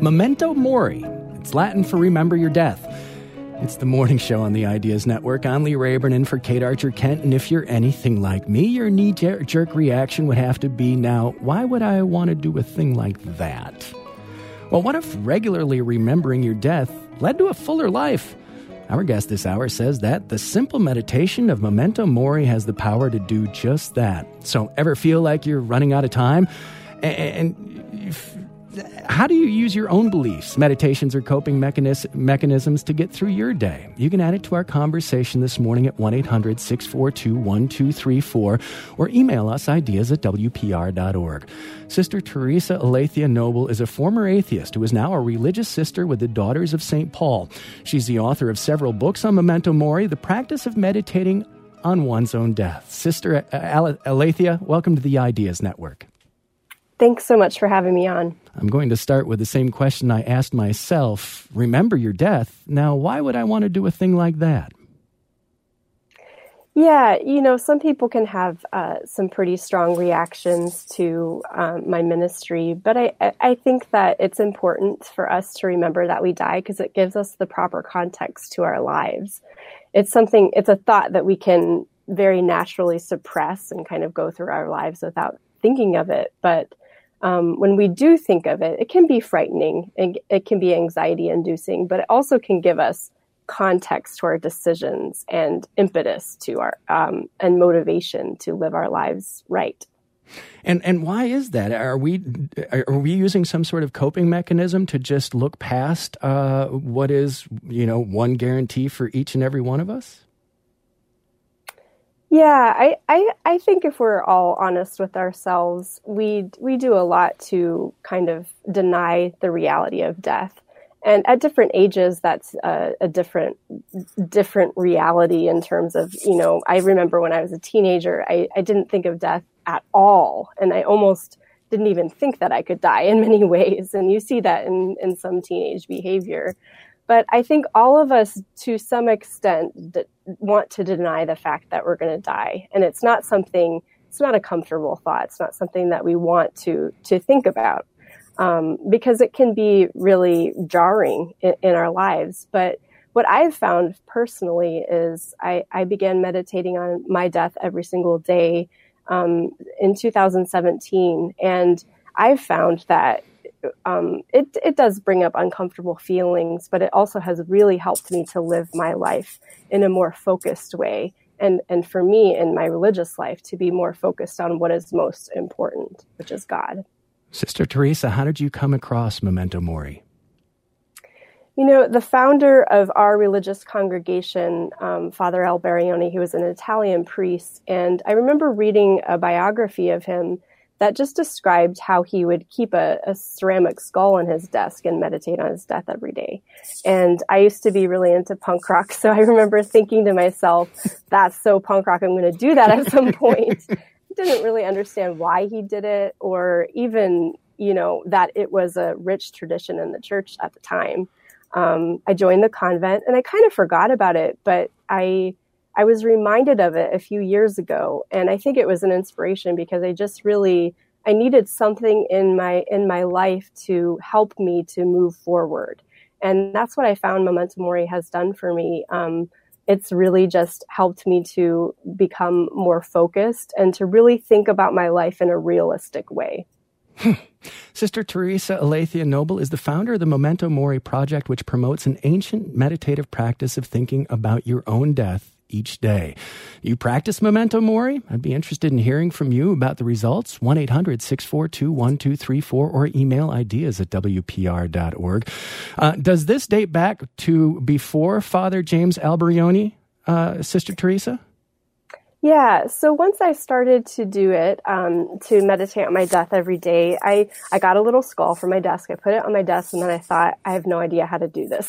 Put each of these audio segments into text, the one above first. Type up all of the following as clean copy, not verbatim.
Memento Mori. It's Latin for remember your death. It's the morning show on the Ideas Network. I'm Lee Rayburn in for Kate Archer-Kent, and if you're anything like me, your knee-jerk reaction would have to be, now, why would I want to do a thing like that? Well, what if regularly remembering your death led to a fuller life? Our guest this hour says that the simple meditation of Memento Mori has the power to do just that. So, ever feel like you're running out of time? How do you use your own beliefs, meditations, or coping mechanisms to get through your day? You can add it to our conversation this morning at 1-800-642-1234 or email us ideas@wpr.org. Sister Teresa Aletheia Noble is a former atheist who is now a religious sister with the Daughters of St. Paul. She's the author of several books on Memento Mori, the practice of meditating on one's own death. Sister Aletheia, welcome to the Ideas Network. Thanks so much for having me on. I'm going to start with the same question I asked myself. Remember your death. Now, why would I want to do a thing like that? Yeah, some people can have some pretty strong reactions to my ministry, but I think that it's important for us to remember that we die because it gives us the proper context to our lives. It's a thought that we can very naturally suppress and kind of go through our lives without thinking of it, but when we do think of it, it can be frightening and it can be anxiety inducing, but it also can give us context to our decisions and impetus to our and motivation to live our lives right. And why is that? Are we using some sort of coping mechanism to just look past what is, one guarantee for each and every one of us? Yeah, I think if we're all honest with ourselves, we do a lot to kind of deny the reality of death. And at different ages, that's a different reality in terms of, I remember when I was a teenager, I didn't think of death at all. And I almost didn't even think that I could die in many ways. And you see that in some teenage behavior. But I think all of us, to some extent, want to deny the fact that we're going to die. And it's not a comfortable thought. It's not something that we want to think about because it can be really jarring in our lives. But what I've found personally is I began meditating on my death every single day in 2017. And I've found that it does bring up uncomfortable feelings, but it also has really helped me to live my life in a more focused way. And for me in my religious life to be more focused on what is most important, which is God. Sister Teresa, how did you come across Memento Mori? The founder of our religious congregation, Father Alberione, he was an Italian priest. And I remember reading a biography of him that just described how he would keep a ceramic skull on his desk and meditate on his death every day. And I used to be really into punk rock, so I remember thinking to myself, that's so punk rock, I'm going to do that at some point. I didn't really understand why he did it or even, that it was a rich tradition in the church at the time. I joined the convent and I kind of forgot about it, but I was reminded of it a few years ago, and I think it was an inspiration because I needed something in my life to help me to move forward. And that's what I found Memento Mori has done for me. It's really just helped me to become more focused and to really think about my life in a realistic way. Sister Teresa Aletheia Noble is the founder of the Memento Mori Project, which promotes an ancient meditative practice of thinking about your own death each day. You practice Memento Mori? I'd be interested in hearing from you about the results. 1-800-642-1234 or email ideas@wpr.org. Does this date back to before Father James Alberione, Sister Teresa? Yeah, so once I started to do it, to meditate on my death every day, I got a little skull for my desk. I put it on my desk, and then I thought, I have no idea how to do this.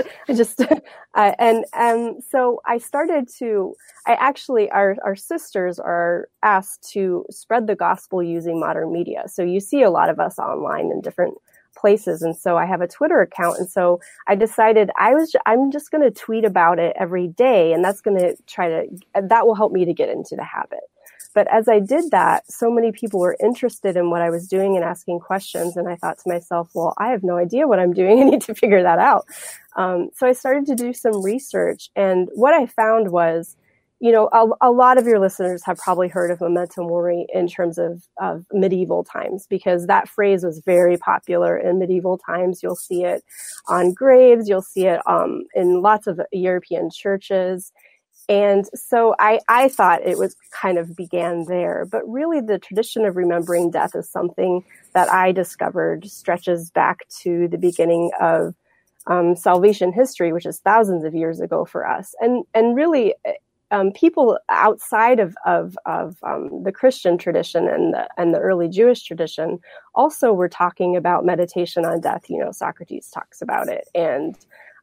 So I started to, our sisters are asked to spread the gospel using modern media. So you see a lot of us online in different places. And so I have a Twitter account. And so I decided I'm just going to tweet about it every day. And that will help me to get into the habit. But as I did that, so many people were interested in what I was doing and asking questions. And I thought to myself, well, I have no idea what I'm doing. I need to figure that out. So I started to do some research. And what I found was, a lot of your listeners have probably heard of memento mori in terms of medieval times, because that phrase was very popular in medieval times. You'll see it on graves. You'll see it in lots of European churches. And so I thought it was kind of began there. But really, the tradition of remembering death is something that I discovered stretches back to the beginning of salvation history, which is thousands of years ago for us. And really, people outside of the Christian tradition and the early Jewish tradition also were talking about meditation on death. Socrates talks about it, and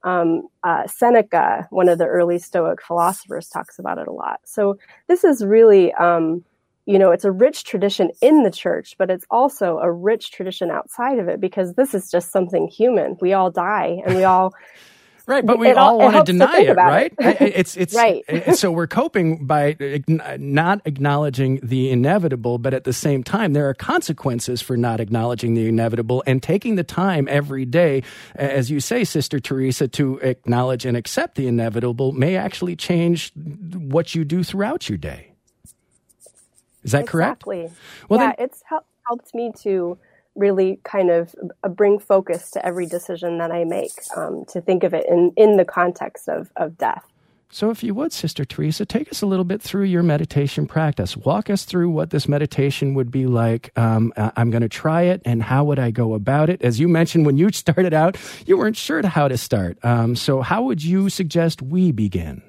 Seneca, one of the early Stoic philosophers, talks about it a lot. So this is really, it's a rich tradition in the church, but it's also a rich tradition outside of it, because this is just something human. We all die, and we all... Right, but we all want to deny it, right? It's right. So we're coping by not acknowledging the inevitable, but at the same time, there are consequences for not acknowledging the inevitable, and taking the time every day, as you say, Sister Teresa, to acknowledge and accept the inevitable may actually change what you do throughout your day. Is that correct? Exactly. Well, it's helped me to really kind of bring focus to every decision that I make, to think of it in the context of death. So if you would, Sister Teresa, take us a little bit through your meditation practice. Walk us through what this meditation would be like. I'm going to try it, and how would I go about it? As you mentioned, when you started out, you weren't sure how to start. So how would you suggest we begin?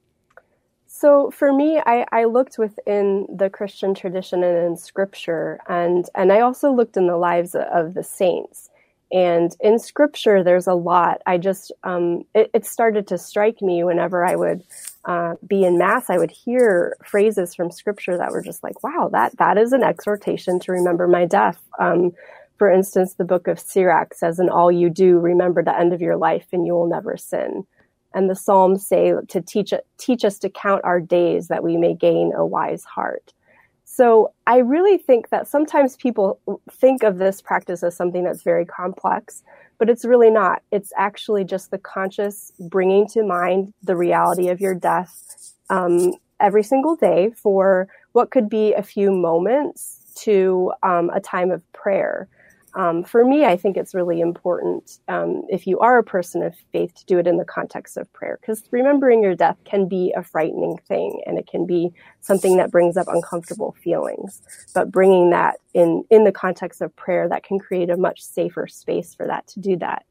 So for me, I looked within the Christian tradition and in Scripture, and I also looked in the lives of the saints. And in Scripture, there's a lot. I just it started to strike me whenever I would be in Mass. I would hear phrases from Scripture that were just like, "Wow, that is an exhortation to remember my death." For instance, the book of Sirach says, "In all you do, remember the end of your life, and you will never sin." And the Psalms say to teach us to count our days, that we may gain a wise heart. So I really think that sometimes people think of this practice as something that's very complex, but it's really not. It's actually just the conscious bringing to mind the reality of your death every single day for what could be a few moments to a time of prayer. For me, I think it's really important, if you are a person of faith, to do it in the context of prayer, because remembering your death can be a frightening thing, and it can be something that brings up uncomfortable feelings. But bringing that in the context of prayer, that can create a much safer space for that to do that.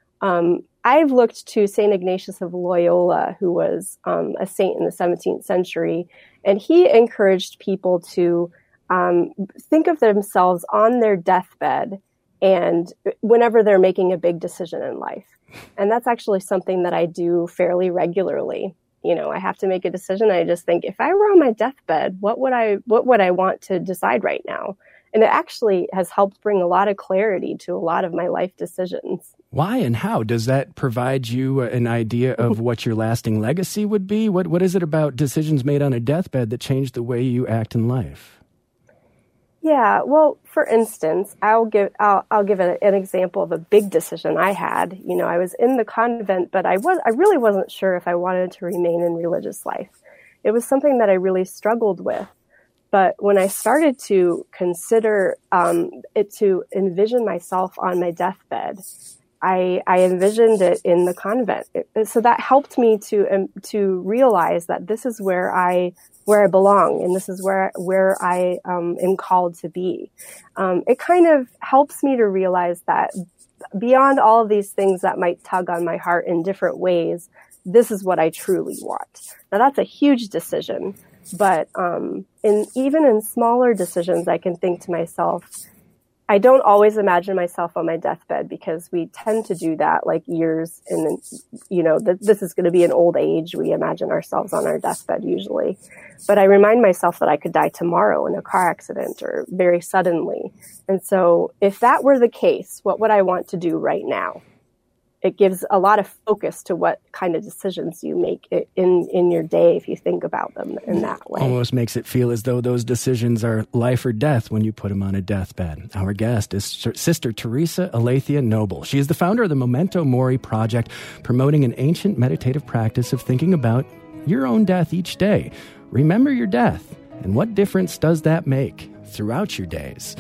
I've looked to St. Ignatius of Loyola, who was a saint in the 17th century, and he encouraged people to think of themselves on their deathbed, and whenever they're making a big decision in life. And that's actually something that I do fairly regularly. I have to make a decision. I just think, if I were on my deathbed, what would I want to decide right now? And it actually has helped bring a lot of clarity to a lot of my life decisions. Why and how? Does that provide you an idea of what your lasting legacy would be? What is it about decisions made on a deathbed that change the way you act in life? Yeah, well, for instance, I'll give an example of a big decision I had. I was in the convent, but I really wasn't sure if I wanted to remain in religious life. It was something that I really struggled with. But when I started to consider to envision myself on my deathbed, I envisioned it in the convent. So that helped me to realize that this is where I belong, and this is where I am called to be. It kind of helps me to realize that beyond all of these things that might tug on my heart in different ways, this is what I truly want. Now, that's a huge decision, but even in smaller decisions, I can think to myself, I don't always imagine myself on my deathbed, because we tend to do that like years in, this is going to be an old age. We imagine ourselves on our deathbed usually. But I remind myself that I could die tomorrow in a car accident or very suddenly. And so if that were the case, what would I want to do right now? it gives a lot of focus to what kind of decisions you make in your day if you think about them in that way. Almost makes it feel as though those decisions are life or death when you put them on a deathbed. Our guest is Sister Teresa Aletheia Noble. She is the founder of the Memento Mori Project, promoting an ancient meditative practice of thinking about your own death each day. Remember your death, and what difference does that make throughout your days?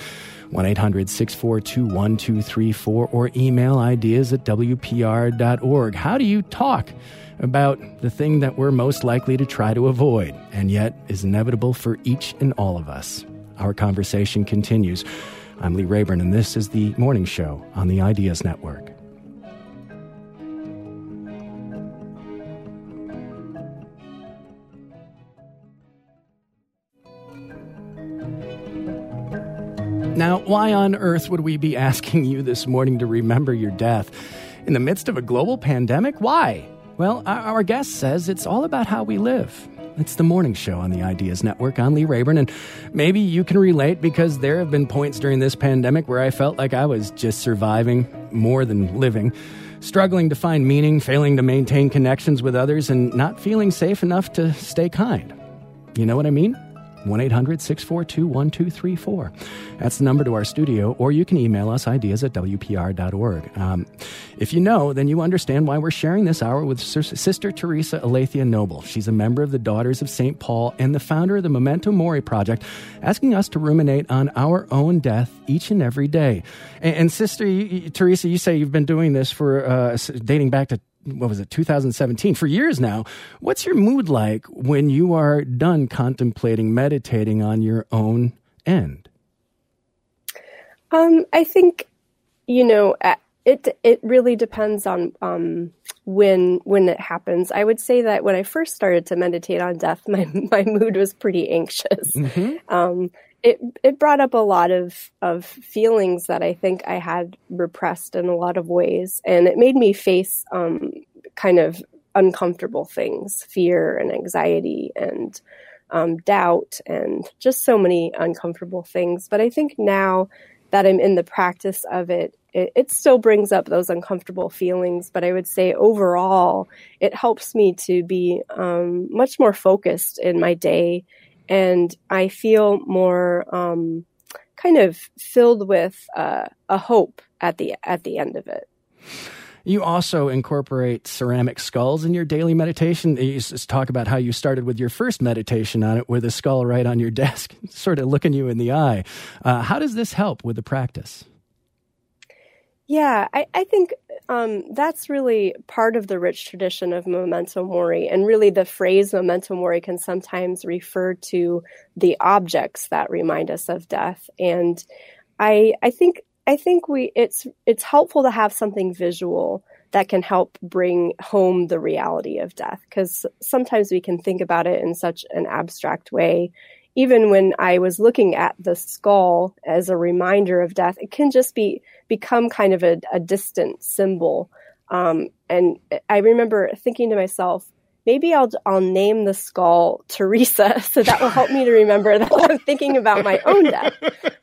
1-800-642-1234 or email ideas@wpr.org. How do you talk about the thing that we're most likely to try to avoid and yet is inevitable for each and all of us? Our conversation continues. I'm Lee Rayburn, and this is the Morning Show on the Ideas Network. Now, why on earth would we be asking you this morning to remember your death? In the midst of a global pandemic? Why? Well, our guest says it's all about how we live. It's the Morning Show on the Ideas Network. I'm Lee Rayburn, and maybe you can relate because there have been points during this pandemic where I felt like I was just surviving more than living, struggling to find meaning, failing to maintain connections with others, and not feeling safe enough to stay kind. You know what I mean? 1-800-642-1234. That's the number to our studio, or you can email us, ideas@wpr.org. If you know, then you understand why we're sharing this hour with Sister Teresa Aletheia Noble. She's a member of the Daughters of St. Paul and the founder of the Memento Mori Project, asking us to ruminate on our own death each and every day. And Sister Teresa, you say you've been doing this for dating back to 2017, for years now. What's your mood like when you are done contemplating, meditating on your own end? I think, it really depends on when it happens. I would say that when I first started to meditate on death, my mood was pretty anxious. Mm-hmm. It brought up a lot of feelings that I think I had repressed in a lot of ways. And it made me face kind of uncomfortable things, fear and anxiety and doubt and just so many uncomfortable things. But I think now that I'm in the practice of it, it still brings up those uncomfortable feelings. But I would say overall, it helps me to be much more focused in my day. And I feel more kind of filled with a hope at the end of it. You also incorporate ceramic skulls in your daily meditation. You just talk about how you started with your first meditation on it with a skull right on your desk, sort of looking you in the eye. How does this help with the practice? Yeah, I think that's really part of the rich tradition of Memento Mori. And really the phrase Memento Mori can sometimes refer to the objects that remind us of death. And I think it's helpful to have something visual that can help bring home the reality of death, because sometimes we can think about it in such an abstract way. Even when I was looking at the skull as a reminder of death, it can just become kind of a distant symbol. And I remember thinking to myself, maybe I'll name the skull Teresa, so that will help me to remember that I'm thinking about my own death.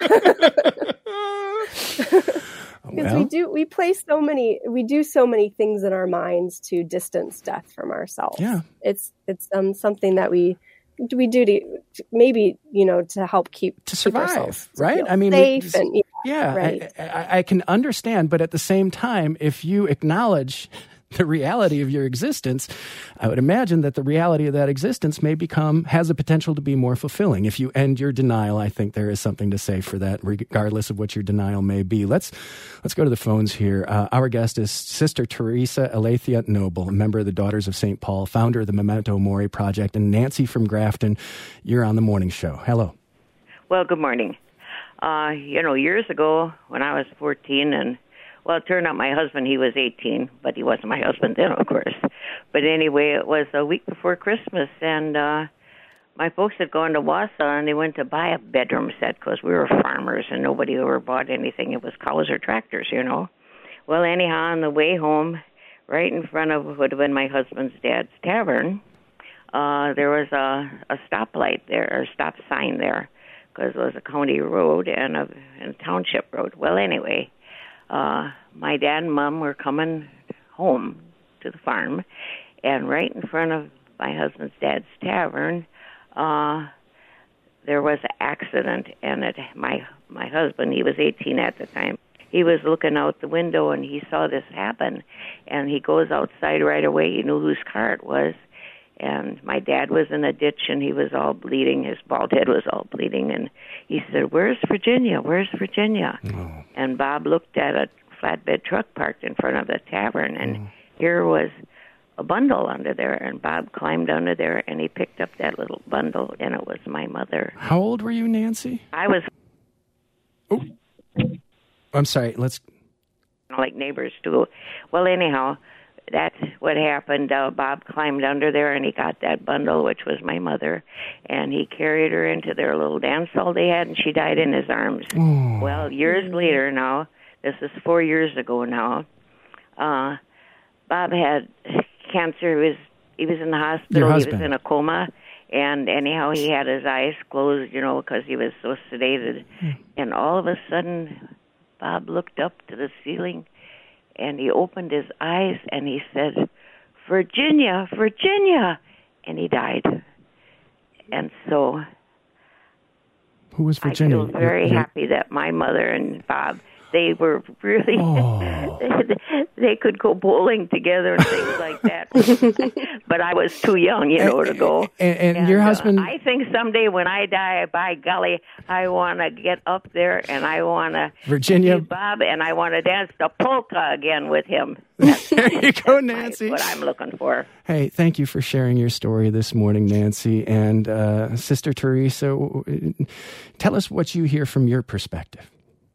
Because we do so many things in our minds to distance death from ourselves. Yeah, it's something that we do to maybe, to help keep survive, right? I mean, safe right. I can understand, but at the same time, if you acknowledge the reality of your existence, I would imagine that the reality of that existence has the potential to be more fulfilling. If you end your denial, I think there is something to say for that, regardless of what your denial may be. Let's go to the phones here. Our guest is Sister Teresa Aletheia Noble, a member of the Daughters of St. Paul, founder of the Memento Mori Project, and Nancy from Grafton. You're on the Morning Show. Hello. Well, good morning. Years ago when I was 14 it turned out my husband, he was 18, but he wasn't my husband then, of course. But anyway, it was a week before Christmas, and my folks had gone to Wausau, and they went to buy a bedroom set because we were farmers, and nobody ever bought anything. It was cows or tractors, Well, anyhow, on the way home, right in front of what would have been my husband's dad's tavern, there was a stoplight there, or stop sign there, because it was a county road and a township road. Well, anyway, my dad and Mom were coming home to the farm, and right in front of my husband's dad's tavern, there was an accident, and my husband, he was 18 at the time, he was looking out the window, and he saw this happen, and he goes outside right away. He knew whose car it was, and my dad was in a ditch, and he was all bleeding. His bald head was all bleeding, and he said, "Where's Virginia? Where's Virginia?" Oh. And Bob looked at a flatbed truck parked in front of the tavern, and here was a bundle under there, and Bob climbed under there, and he picked up that little bundle, and it was my mother. How old were you, Nancy? I was... Oh. I'm sorry, let's... Like neighbors, too. Well, anyhow, that's what happened. Bob climbed under there, and he got that bundle, which was my mother, and he carried her into their little dance hall they had, and she died in his arms. Oh. Well, years later now, this is 4 years ago now, Bob had cancer. He was in the hospital. He was in a coma, and anyhow, he had his eyes closed, because he was so sedated. And all of a sudden, Bob looked up to the ceiling, and he opened his eyes, and he said, "Virginia, Virginia," and he died. And so, who was Virginia? I feel very happy that my mother and Bob, they were really, they could go bowling together and things like that. But I was too young, to go. And your husband... I think someday when I die, by golly, I want to get up there and I want to see Bob, and I want to dance the polka again with him. There you go, Nancy. That's what I'm looking for. Hey, thank you for sharing your story this morning, Nancy. And Sister Teresa, tell us what you hear from your perspective.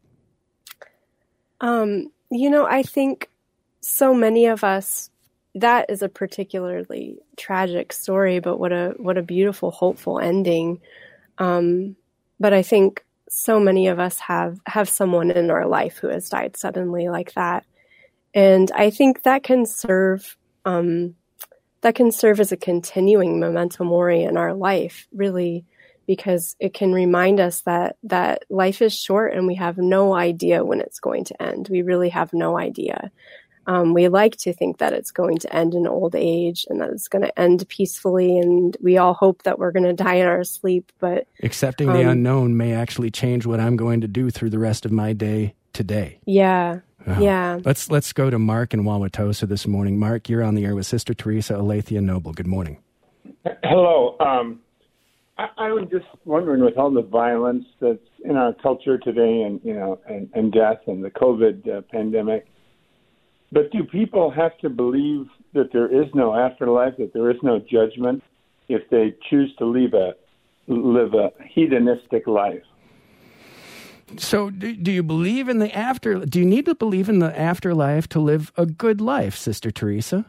I think so many of us, that is a particularly tragic story, but what a beautiful, hopeful ending. But I think so many of us have someone in our life who has died suddenly like that. And I think that can serve as a continuing memento mori in our life, really, because it can remind us that life is short and we have no idea when it's going to end. We really have no idea. We like to think that it's going to end in old age and that it's going to end peacefully, and we all hope that we're going to die in our sleep. But accepting the unknown may actually change what I'm going to do through the rest of my day today. Yeah. Yeah. Let's go to Mark in Wauwatosa this morning. Mark, you're on the air with Sister Teresa Aletheia Noble. Good morning. Hello. I was just wondering, with all the violence that's in our culture today, and death and the COVID pandemic, but do people have to believe that there is no afterlife, that there is no judgment, if they choose to live a hedonistic life? So do you believe in the do you need to believe in the afterlife to live a good life, Sister Teresa?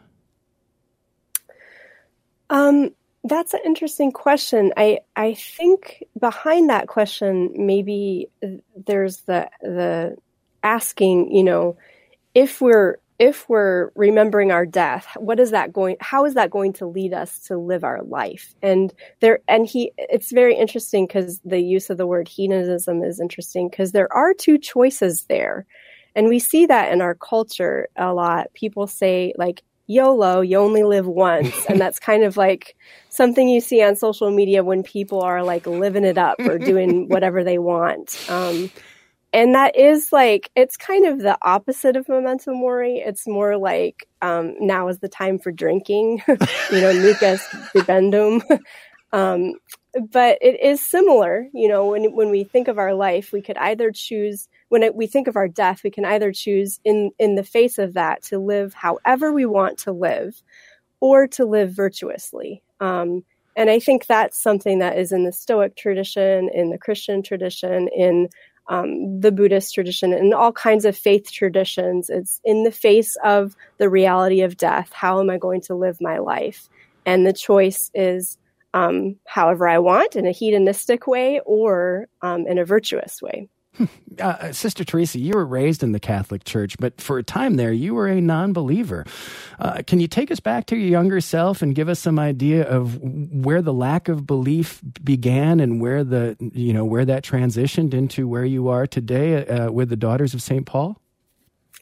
That's an interesting question. I think behind that question, maybe there's the asking, if we're remembering our death, how is that going to lead us to live our life? It's very interesting because the use of the word hedonism is interesting, because there are two choices there. And we see that in our culture a lot. People say, like, YOLO, you only live once. And that's kind of like something you see on social media when people are like living it up or doing whatever they want. And that is like, it's kind of the opposite of memento mori. It's more like, now is the time for drinking, nucas bibendum. But it is similar, when we think of our life, we could either choose, we think of our death, we can either choose in the face of that to live however we want to live, or to live virtuously. And I think that's something that is in the Stoic tradition, in the Christian tradition, in the Buddhist tradition, and all kinds of faith traditions. It's in the face of the reality of death. How am I going to live my life? And the choice is however I want, in a hedonistic way or in a virtuous way. Sister Teresa, you were raised in the Catholic Church, but for a time there, you were a non-believer. Can you take us back to your younger self and give us some idea of where the lack of belief began and where that transitioned into where you are today with the Daughters of St. Paul?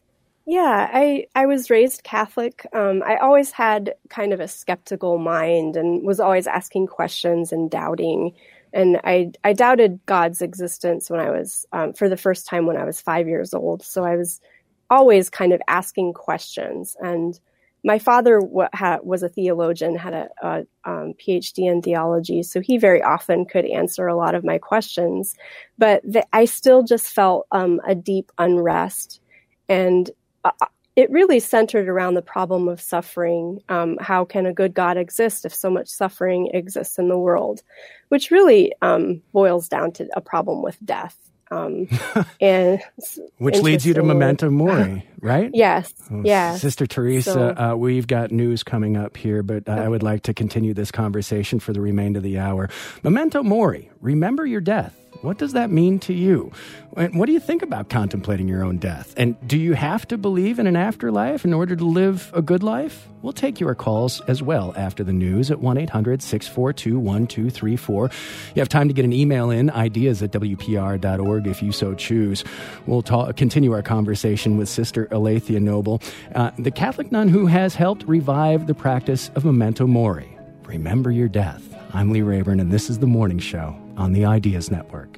Yeah, I was raised Catholic. I always had kind of a skeptical mind and was always asking questions and doubting. And I doubted God's existence when I was, for the first time when I was 5 years old. So I was always kind of asking questions. And my father was a theologian, had a PhD in theology, so he very often could answer a lot of my questions. But I still just felt a deep unrest. And it really centered around the problem of suffering. How can a good God exist if so much suffering exists in the world? Which really boils down to a problem with death. And which leads you to Memento Mori, right? Yes. Yeah. Sister Teresa, we've got news coming up here, but I would like to continue this conversation for the remainder of the hour. Memento Mori, remember your death. What does that mean to you? And what do you think about contemplating your own death? And do you have to believe in an afterlife in order to live a good life? We'll take your calls as well after the news at 1-800-642-1234. You have time to get an email in, ideas@wpr.org if you so choose. We'll continue our conversation with Sister Aletheia Noble, the Catholic nun who has helped revive the practice of Memento Mori. Remember your death. I'm Lee Rayburn, and this is The Morning Show on the Ideas Network.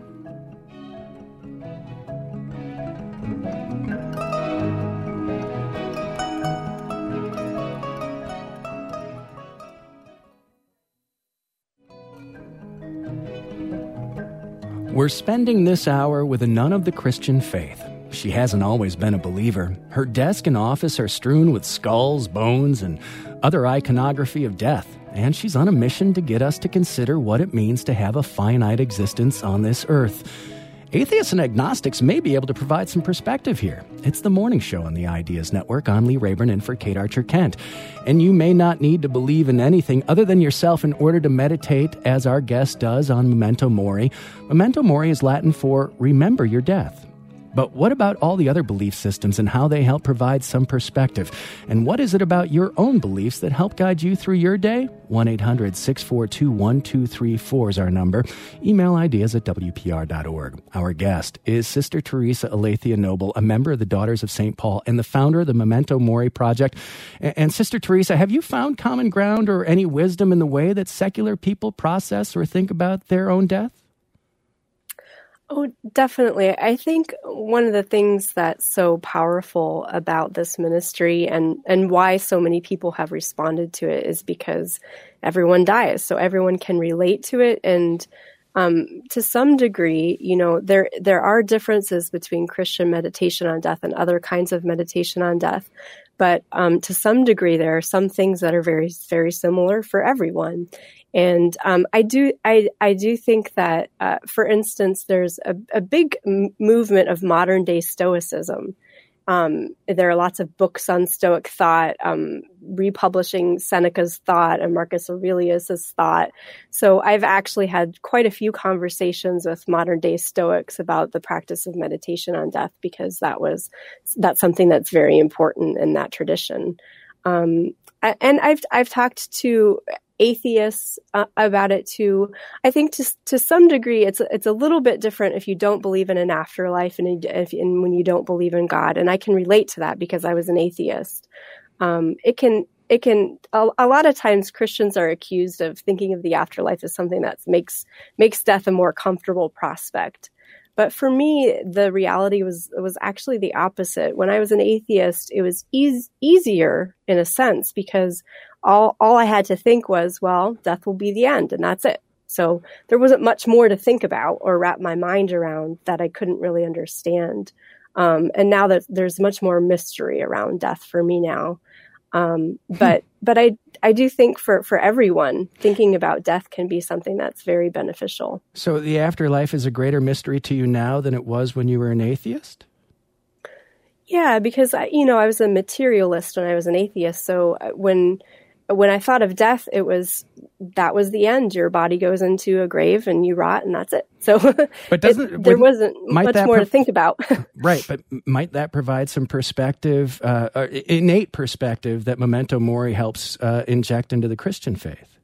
We're spending this hour with a nun of the Christian faith. She hasn't always been a believer. Her desk and office are strewn with skulls, bones, and other iconography of death. And she's on a mission to get us to consider what it means to have a finite existence on this earth. Atheists and agnostics may be able to provide some perspective here. It's The Morning Show on the Ideas Network. I'm Lee Rayburn in for Kate Archer-Kent. And you may not need to believe in anything other than yourself in order to meditate, as our guest does on Memento Mori. Memento Mori is Latin for remember your death. But what about all the other belief systems and how they help provide some perspective? And what is it about your own beliefs that help guide you through your day? 1-800-642-1234 is our number. Email ideas@wpr.org. Our guest is Sister Teresa Aletheia Noble, a member of the Daughters of St. Paul and the founder of the Memento Mori Project. And Sister Teresa, have you found common ground or any wisdom in the way that secular people process or think about their own death? Oh, definitely. I think one of the things that's so powerful about this ministry and why so many people have responded to it is because everyone dies. So everyone can relate to it. And to some degree, you know, there are differences between Christian meditation on death and other kinds of meditation on death. But to some degree, there are some things that are very, very similar for everyone. And I do think that, for instance, there's a big movement of modern day Stoicism. There are lots of books on Stoic thought, republishing Seneca's thought and Marcus Aurelius's thought. So I've actually had quite a few conversations with modern day Stoics about the practice of meditation on death, because that's something that's very important in that tradition. And I've talked to atheists about it too. I think to some degree it's a little bit different if you don't believe in an afterlife and when you don't believe in God. And I can relate to that because I was an atheist. It can a lot of times Christians are accused of thinking of the afterlife as something that makes death a more comfortable prospect. But for me, the reality was actually the opposite. When I was an atheist, it was easier in a sense, because all I had to think was, well, death will be the end, and that's it. So there wasn't much more to think about or wrap my mind around that I couldn't really understand. And now that there's much more mystery around death for me now. But I do think for everyone, thinking about death can be something that's very beneficial. So the afterlife is a greater mystery to you now than it was when you were an atheist? Yeah, because I was a materialist when I was an atheist. So when I thought of death, that was the end. Your body goes into a grave and you rot, and that's it. So but there wasn't much more to think about. Right, but might that provide some perspective, innate perspective that Memento Mori helps inject into the Christian faith?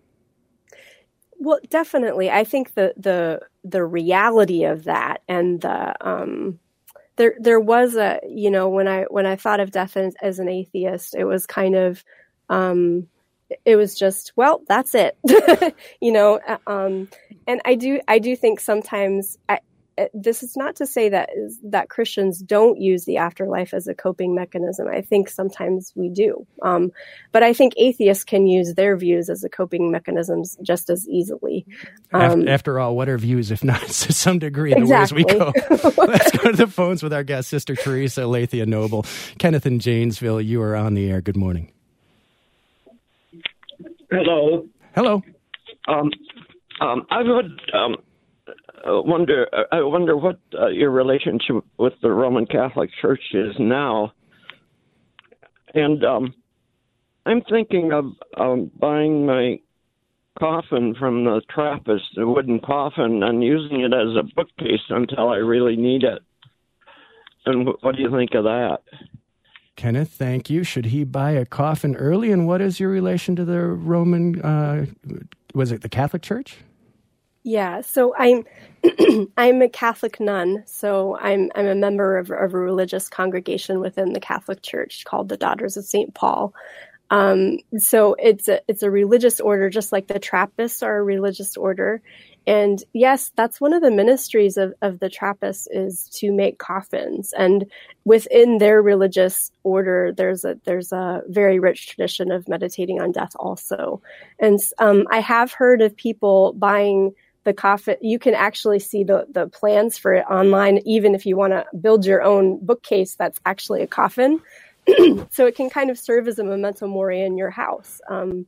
Well, definitely. I think the reality of that and there was a, when I thought of death as an atheist, it was kind of, it was just, well, that's it, and I do think sometimes this is not to say that Christians don't use the afterlife as a coping mechanism. I think sometimes we do. But I think atheists can use their views as a coping mechanisms just as easily. After all, what are views if not to some degree the exactly. ways we go? Let's go to the phones with our guest, Sister Teresa Aletheia Noble. Kenneth in Janesville, you are on the air. Good morning. Hello. Hello. I would wonder what your relationship with the Roman Catholic Church is now, and I'm thinking of buying my coffin from the Trappist, the wooden coffin, and using it as a bookcase until I really need it. And what do you think of that? Kenneth, thank you. Should he buy a coffin early? And what is your relation to the Roman, was it the Catholic Church? Yeah, so I'm a Catholic nun, so I'm a member of a religious congregation within the Catholic Church called the Daughters of St. Paul. So it's a religious order, just like the Trappists are a religious order. And yes, that's one of the ministries of the Trappists is to make coffins. And within their religious order, there's a very rich tradition of meditating on death also. And I have heard of people buying the coffin. You can actually see the plans for it online, even if you want to build your own bookcase that's actually a coffin. So it can kind of serve as a memento mori in your house.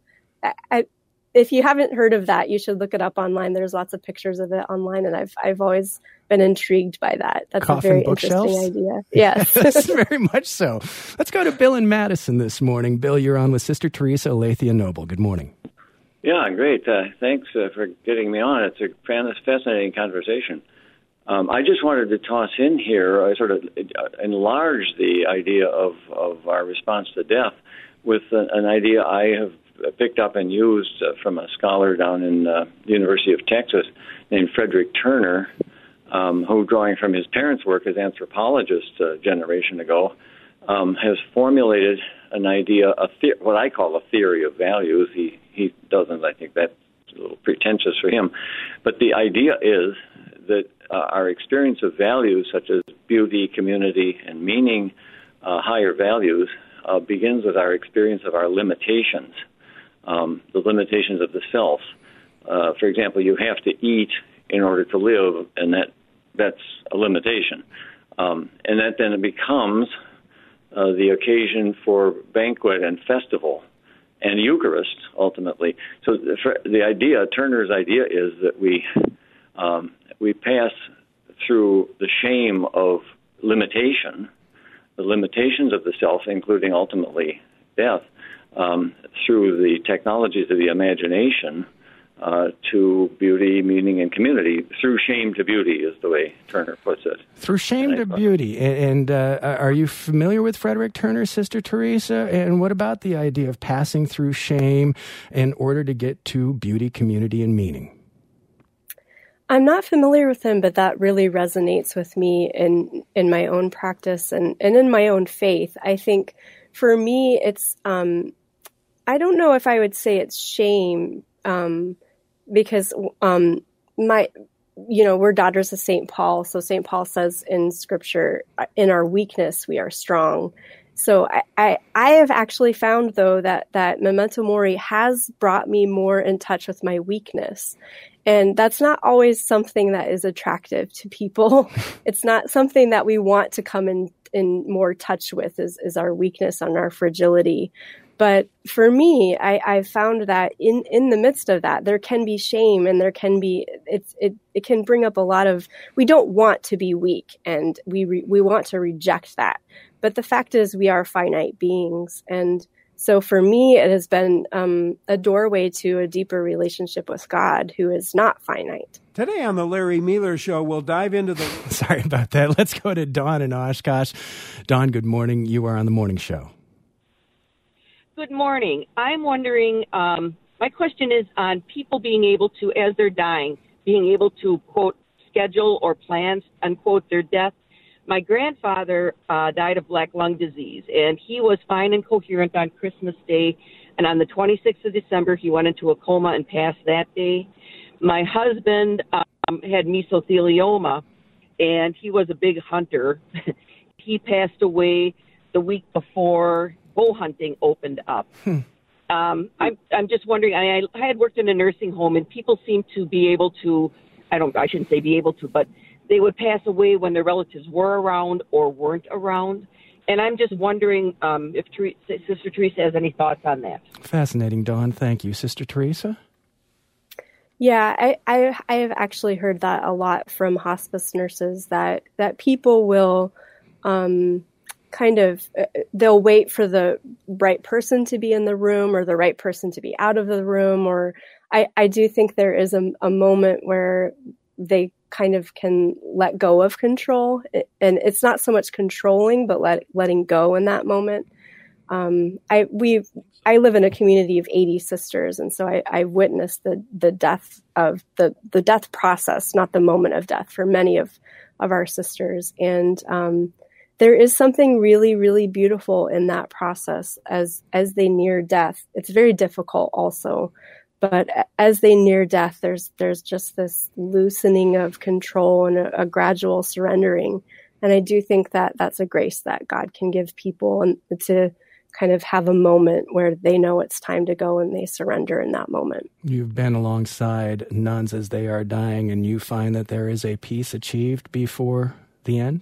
If you haven't heard of that, you should look it up online. There's lots of pictures of it online, and I've always been intrigued by that. That's Coffin a very bookshelves? interesting idea. Yes. Yes, very much so. Let's go to Bill in Madison this morning. Bill, you're on with Sister Teresa Aletheia Noble. Good morning. Yeah, great. Thanks for getting me on. It's a fascinating conversation. I just wanted to toss in here, sort of enlarge the idea of our response to death with an idea I have picked up and used from a scholar down in the University of Texas named Frederick Turner, who, drawing from his parents' work as anthropologist a generation ago, has formulated an idea, what I call a theory of values. He doesn't. I think that's a little pretentious for him. But the idea is that our experience of values such as beauty, community, and meaning, higher values, begins with our experience of our limitations, the limitations of the self. For example, you have to eat in order to live, and that's a limitation. And that then it becomes the occasion for banquet and festival and Eucharist, ultimately. So the idea, Turner's idea, is that we pass through the shame of limitation, the limitations of the self, including ultimately death, through the technologies of the imagination to beauty, meaning, and community. Through shame to beauty is the way Turner puts it. Through shame to beauty. And are you familiar with Frederick Turner, Sister Teresa? And what about the idea of passing through shame in order to get to beauty, community, and meaning? I'm not familiar with him, but that really resonates with me in my own practice and in my own faith. I think for me, it's, I don't know if I would say it's shame, because we're daughters of St. Paul. So St. Paul says in Scripture, in our weakness, we are strong. So I have actually found, though, that Memento Mori has brought me more in touch with my weakness. And that's not always something that is attractive to people. It's not something that we want to come in more touch with is our weakness and our fragility. But for me, I've found that in the midst of that, there can be shame, and there can be it can bring up a lot of, we don't want to be weak, and we want to reject that. But the fact is, we are finite beings, and so for me, it has been a doorway to a deeper relationship with God, who is not finite. Today on the Larry Miller Show, we'll dive into the... Sorry about that. Let's go to Dawn in Oshkosh. Dawn, good morning. You are on the morning show. Good morning. I'm wondering, my question is on people being able to, as they're dying, being able to, quote, schedule or plan, unquote, their death. My grandfather died of black lung disease, and he was fine and coherent on Christmas Day. And on the 26th of December, he went into a coma and passed that day. My husband had mesothelioma, and he was a big hunter. He passed away the week before bow hunting opened up. I'm just wondering, I had worked in a nursing home, and people seem to be able to, I shouldn't say be able to, but they would pass away when their relatives were around or weren't around. And I'm just wondering if Sister Teresa has any thoughts on that. Fascinating, Dawn. Thank you. Sister Teresa? Yeah, I have actually heard that a lot from hospice nurses, that people will they'll wait for the right person to be in the room or the right person to be out of the room. Or I do think there is a moment where they kind of can let go of control. And it's not so much controlling, but letting go in that moment. I live in a community of 80 sisters, and so I witnessed the death of the death process, not the moment of death, for many of our sisters. And there is something really, really beautiful in that process as they near death. It's very difficult also, but as they near death, there's just this loosening of control and a gradual surrendering. And I do think that that's a grace that God can give people, and to kind of have a moment where they know it's time to go and they surrender in that moment. You've been alongside nuns as they are dying, and you find that there is a peace achieved before the end?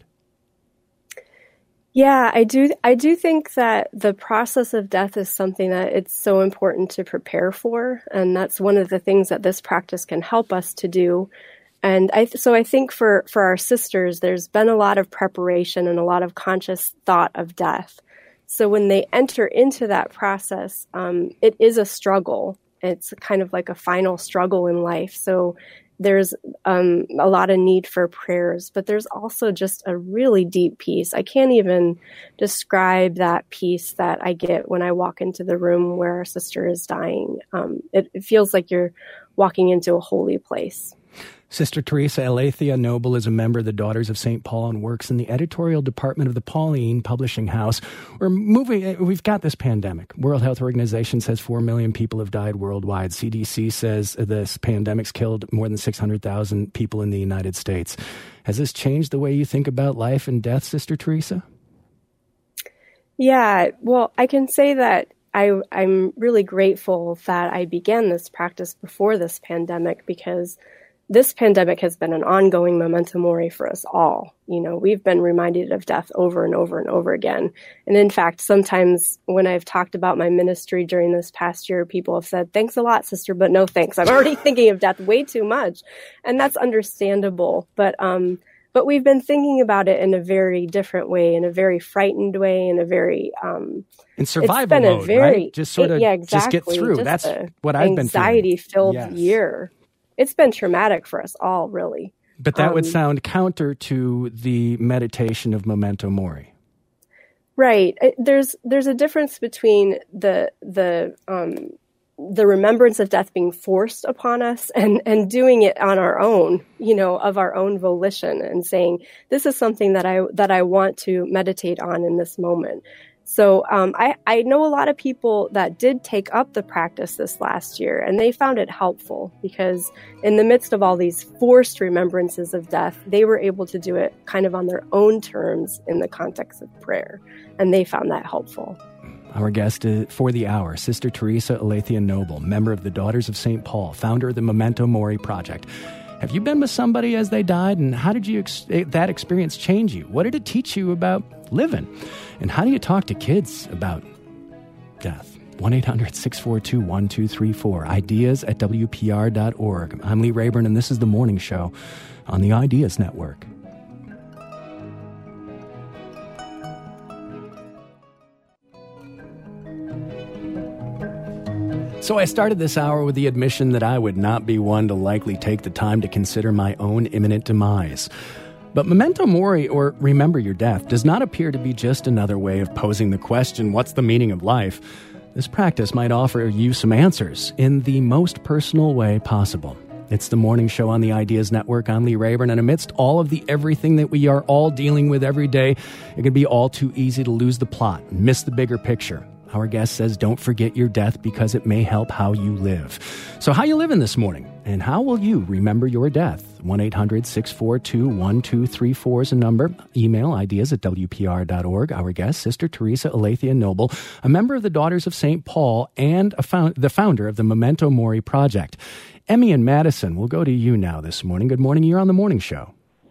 Yeah, I do think that the process of death is something that it's so important to prepare for, and that's one of the things that this practice can help us to do. And I think for our sisters, there's been a lot of preparation and a lot of conscious thought of death. So when they enter into that process, it is a struggle. It's kind of like a final struggle in life. So there's a lot of need for prayers, but there's also just a really deep peace. I can't even describe that peace that I get when I walk into the room where our sister is dying. It feels like you're walking into a holy place. Sister Teresa Aletheia Noble is a member of the Daughters of St. Paul and works in the editorial department of the Pauline Publishing House. We've got this pandemic. World Health Organization says 4 million people have died worldwide. CDC says this pandemic's killed more than 600,000 people in the United States. Has this changed the way you think about life and death, Sister Teresa? Yeah, well, I can say that I'm really grateful that I began this practice before this pandemic, because this pandemic has been an ongoing memento mori for us all. You know, we've been reminded of death over and over and over again. And in fact, sometimes when I've talked about my ministry during this past year, people have said, "Thanks a lot, sister, but no thanks. I'm already thinking of death way too much." And that's understandable. But we've been thinking about it in a very different way, in a very frightened way, in a very in survival mode, right? Just sort of just get through. That's what I've been feeling. Anxiety-filled year. It's been traumatic for us all, really. But that would sound counter to the meditation of memento mori. Right. There's a difference between the remembrance of death being forced upon us and doing it on our own, you know, of our own volition, and saying, this is something that I want to meditate on in this moment. So I know a lot of people that did take up the practice this last year, and they found it helpful, because in the midst of all these forced remembrances of death, they were able to do it kind of on their own terms in the context of prayer, and they found that helpful. Our guest for the hour, Sister Teresa Aletheia Noble, member of the Daughters of St. Paul, founder of the Memento Mori Project. Have you been with somebody as they died, and how did that experience change you? What did it teach you about living? And how do you talk to kids about death? 1-800-642-1234. Ideas@WPR.org. I'm Lee Rayburn, and this is The Morning Show on the Ideas Network. So I started this hour with the admission that I would not be one to likely take the time to consider my own imminent demise. But memento mori, or remember your death, does not appear to be just another way of posing the question, what's the meaning of life? This practice might offer you some answers in the most personal way possible. It's the morning show on the Ideas Network. I'm Lee Rayburn, and amidst all of the everything that we are all dealing with every day, it can be all too easy to lose the plot and miss the bigger picture. Our guest says, don't forget your death because it may help how you live. So how you living this morning? And how will you remember your death? 1-800-642-1234 is a number. Email ideas@wpr.org. Our guest, Sister Teresa Aletheia Noble, a member of the Daughters of St. Paul and the founder of the Memento Mori Project. Emmy and Madison, we'll go to you now this morning. Good morning. You're on the morning show.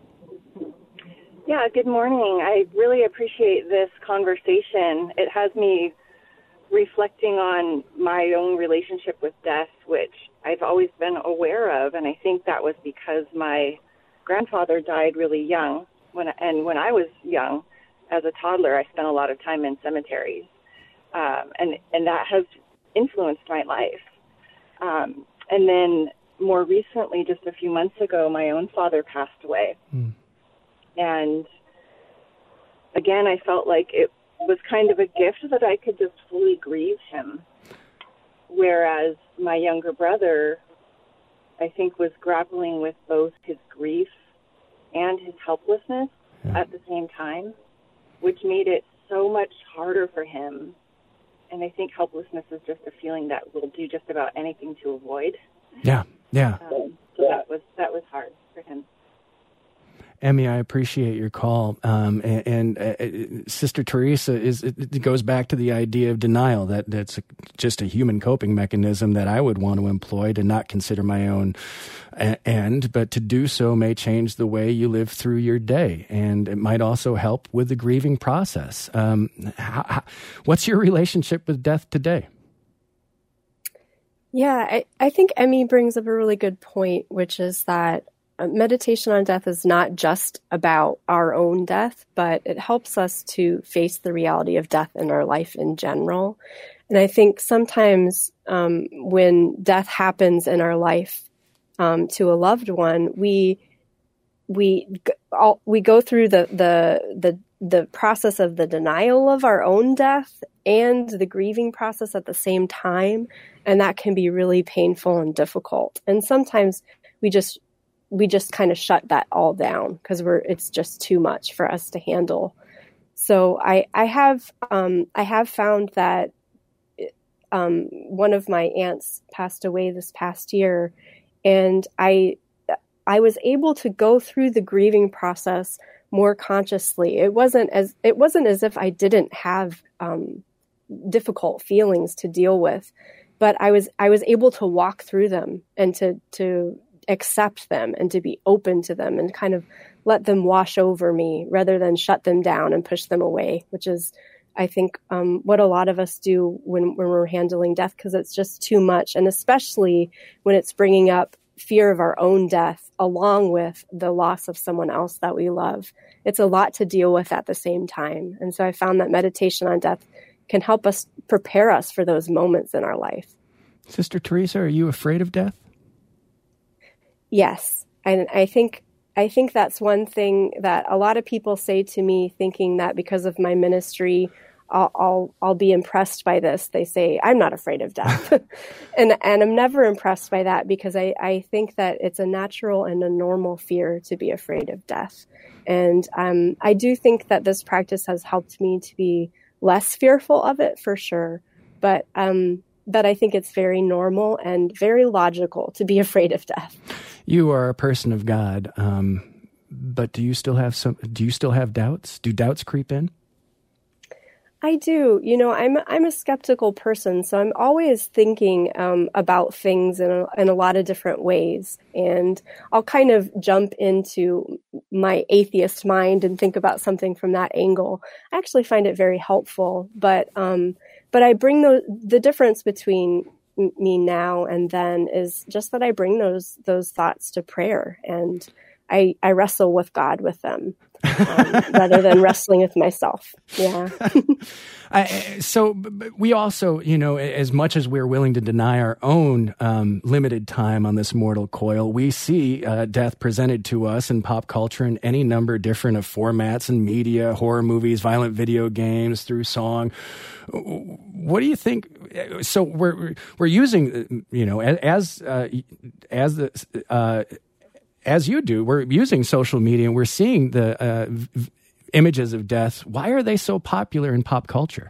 Yeah, good morning. I really appreciate this conversation. It has me reflecting on my own relationship with death, which I've always been aware of, and I think that was because my grandfather died really young. When I was young, as a toddler, I spent a lot of time in cemeteries, and that has influenced my life. And then more recently, just a few months ago, my own father passed away. And again, I felt like it was kind of a gift that I could just fully grieve him. Whereas my younger brother, I think, was grappling with both his grief and his helplessness at the same time, which made it so much harder for him. And I think helplessness is just a feeling that we'll do just about anything to avoid. Yeah. So that was hard for him. Emmy, I appreciate your call. And Sister Teresa, it goes back to the idea of denial, that's just a human coping mechanism that I would want to employ to not consider my own end, but to do so may change the way you live through your day. And it might also help with the grieving process. What's your relationship with death today? Yeah, I think Emmy brings up a really good point, which is that meditation on death is not just about our own death, but it helps us to face the reality of death in our life in general. And I think sometimes when death happens in our life to a loved one, we go through the process of the denial of our own death and the grieving process at the same time, and that can be really painful and difficult. And sometimes we just kind of shut that all down because it's just too much for us to handle. So I have found that one of my aunts passed away this past year, and I was able to go through the grieving process more consciously. It wasn't as if I didn't have difficult feelings to deal with, but I was able to walk through them and to accept them and to be open to them and kind of let them wash over me rather than shut them down and push them away, which is, I think, what a lot of us do when we're handling death, because it's just too much. And especially when it's bringing up fear of our own death along with the loss of someone else that we love. It's a lot to deal with at the same time. And so I found that meditation on death can help us prepare us for those moments in our life. Sister Teresa, are you afraid of death? Yes. And I think that's one thing that a lot of people say to me, thinking that because of my ministry, I'll be impressed by this. They say, I'm not afraid of death. and I'm never impressed by that, because I think that it's a natural and a normal fear to be afraid of death. And I do think that this practice has helped me to be less fearful of it, for sure. But I think it's very normal and very logical to be afraid of death. You are a person of God, but do you still have doubts? Do doubts creep in? I do. I'm a skeptical person, so I'm always thinking about things in a lot of different ways. And I'll kind of jump into my atheist mind and think about something from that angle. I actually find it very helpful, but I bring the difference between me now and then is just that I bring those thoughts to prayer, and I wrestle with God with them. rather than wrestling with myself. Yeah. So we also, as much as we're willing to deny our own limited time on this mortal coil, we see death presented to us in pop culture in any number different of formats and media, horror movies, violent video games, through song. What do you think? So we're using, as you do, we're using social media and we're seeing the images of death. Why are they so popular in pop culture?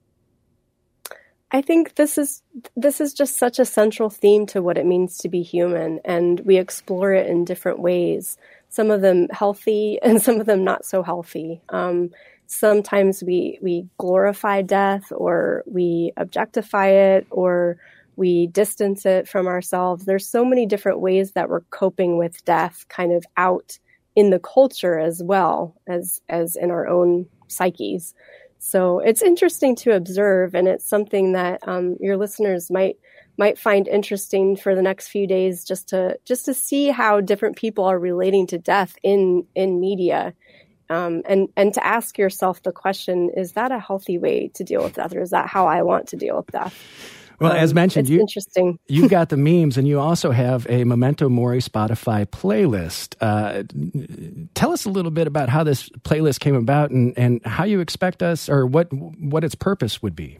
I think this is just such a central theme to what it means to be human, and we explore it in different ways. Some of them healthy and some of them not so healthy. Sometimes we glorify death, or we objectify it, or we distance it from ourselves. There's so many different ways that we're coping with death kind of out in the culture as well as in our own psyches. So it's interesting to observe, and it's something that your listeners might find interesting for the next few days, just to see how different people are relating to death in media, and to ask yourself the question: is that a healthy way to deal with death, or is that how I want to deal with death? Well, as mentioned, interesting. You've got the memes, and you also have a Memento Mori Spotify playlist. Tell us a little bit about how this playlist came about, and how you expect us, or what its purpose would be.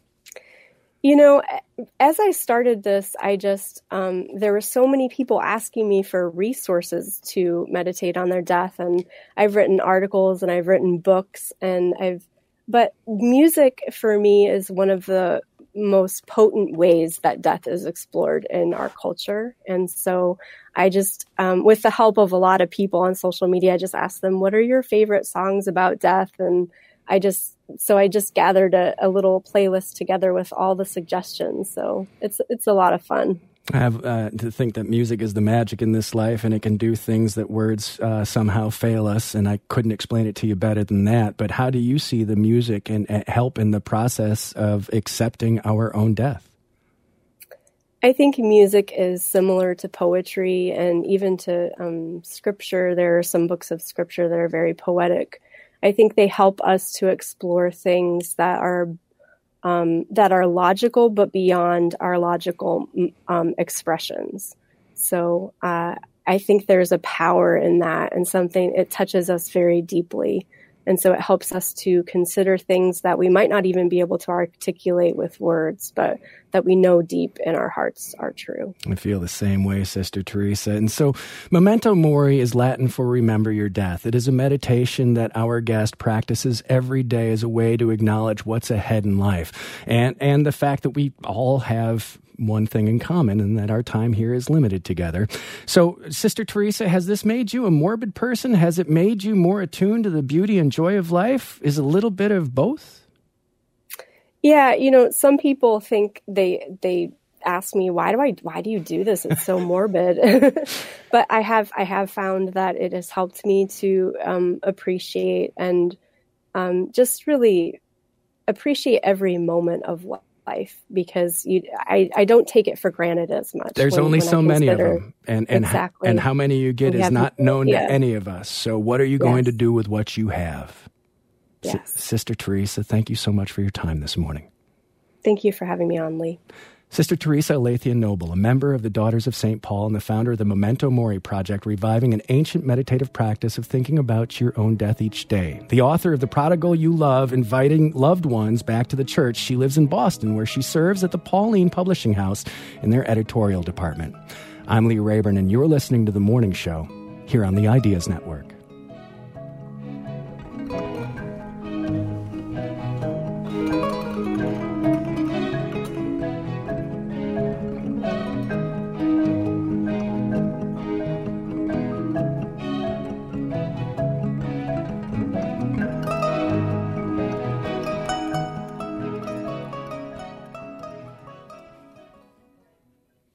As I started this, I just there were so many people asking me for resources to meditate on their death, and I've written articles and I've written books, but music for me is one of the most potent ways that death is explored in our culture. And so I just, with the help of a lot of people on social media, I just asked them, what are your favorite songs about death? And I just gathered a little playlist together with all the suggestions. So it's a lot of fun. I have to think that music is the magic in this life, and it can do things that words somehow fail us, and I couldn't explain it to you better than that. But how do you see the music and help in the process of accepting our own death? I think music is similar to poetry and even to scripture. There are some books of scripture that are very poetic. I think they help us to explore things that are logical, but beyond our logical expressions. So I think there's a power in that, and it touches us very deeply. And so it helps us to consider things that we might not even be able to articulate with words, but that we know deep in our hearts are true. I feel the same way, Sister Teresa. And so Memento Mori is Latin for remember your death. It is a meditation that our guest practices every day as a way to acknowledge what's ahead in life. And the fact that we all have one thing in common, and that our time here is limited together. So, Sister Teresa, has this made you a morbid person? Has it made you more attuned to the beauty and joy of life? Is a little bit of both? Yeah, some people think they ask me, why do you do this? It's so morbid. But I have found that it has helped me to appreciate and just really appreciate every moment of life, because I don't take it for granted as much. There's only so many of them, and exactly. And how many you get is not known to any of us. So what are you going to do with what you have? Yes. Sister Teresa, thank you so much for your time this morning. Thank you for having me on, Lee. Sister Teresa Aletheia Noble, a member of the Daughters of St. Paul and the founder of the Memento Mori Project, reviving an ancient meditative practice of thinking about your own death each day. The author of The Prodigal You Love, inviting loved ones back to the church. She lives in Boston, where she serves at the Pauline Publishing House in their editorial department. I'm Lee Rayburn, and you're listening to The Morning Show here on the Ideas Network.